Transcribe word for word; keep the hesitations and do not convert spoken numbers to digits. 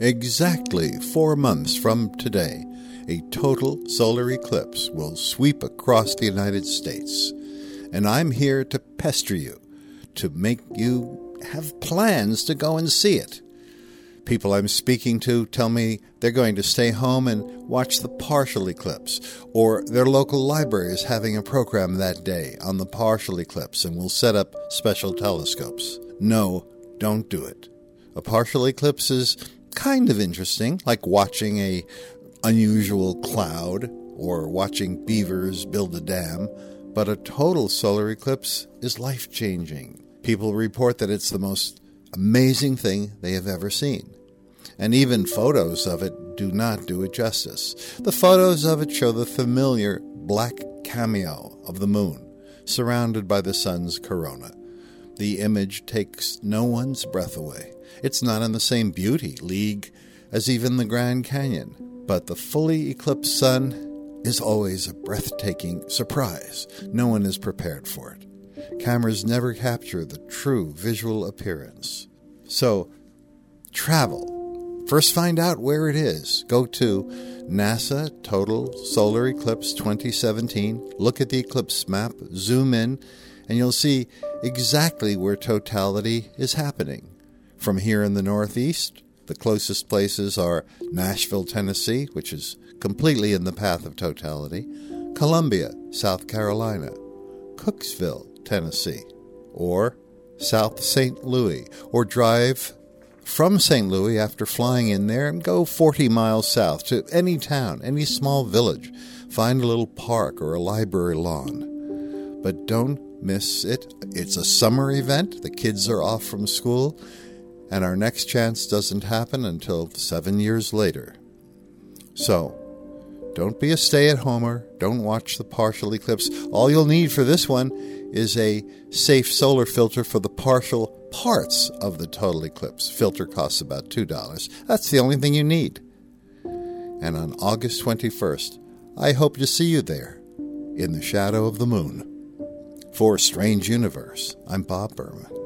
Exactly four months from today, a total solar eclipse will sweep across the United States. And I'm here to pester you, to make you have plans to go and see it. People I'm speaking to tell me they're going to stay home and watch the partial eclipse, or their local library is having a program that day on the partial eclipse and will set up special telescopes. No, don't do it. A partial eclipse is kind of interesting, like watching a unusual cloud or watching beavers build a dam, but a total solar eclipse is life-changing. People report that it's the most amazing thing they have ever seen. And even photos of it do not do it justice. The photos of it show the familiar black cameo of the moon, surrounded by the sun's corona. The image takes no one's breath away. It's not in the same beauty league as even the Grand Canyon, but the fully eclipsed sun is always a breathtaking surprise. No one is prepared for it. Cameras never capture the true visual appearance. So, travel. First find out where it is. Go to NASA Total Solar Eclipse twenty seventeen. Look at the eclipse map, zoom in, and you'll see exactly where totality is happening. From here in the Northeast, the closest places are Nashville, Tennessee, which is completely in the path of totality, Columbia, South Carolina, Cooksville, Tennessee, or South Saint Louis, or drive from Saint Louis after flying in there and go forty miles south to any town, any small village. Find a little park or a library lawn. But don't miss it. It's a summer event. The kids are off from school, and our next chance doesn't happen until seven years later. So, don't be a stay-at-homer. Don't watch the partial eclipse. All you'll need for this one is a safe solar filter for the partial parts of the total eclipse. Filter costs about two dollars. That's the only thing you need. And on August twenty-first, I hope to see you there, in the shadow of the moon. For Strange Universe, I'm Bob Berman.